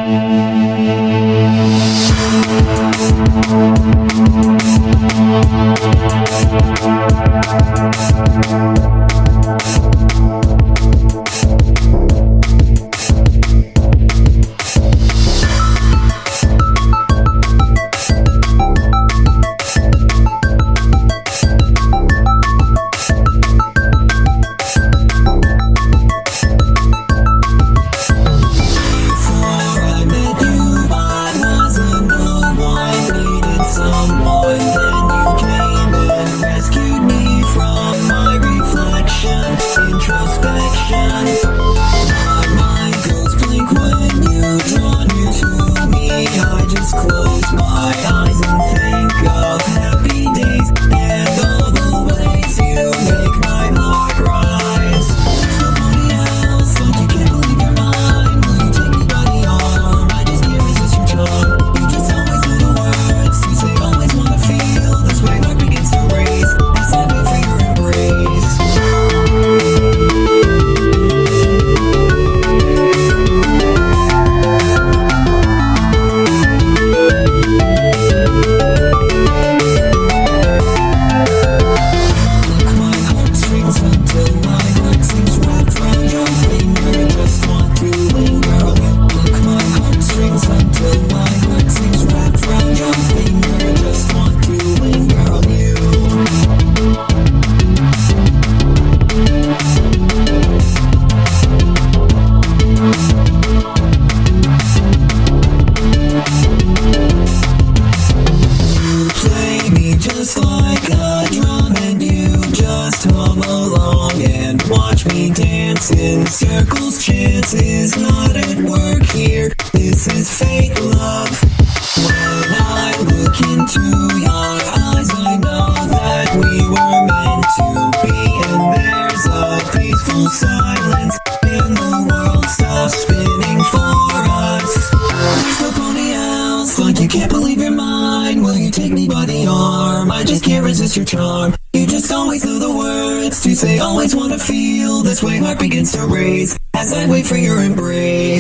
In circles, chances not at work here. This is fake love. When I look into your eyes, I know that we were meant to be. And there's a peaceful silence, and the world stops spinning for us. There's nobody else, like you can't believe you're mine. Will you take me by the arm? I just can't resist your charm. You just always know the words to say, always wanna feel this way. Heart begins to race as I wait for your embrace.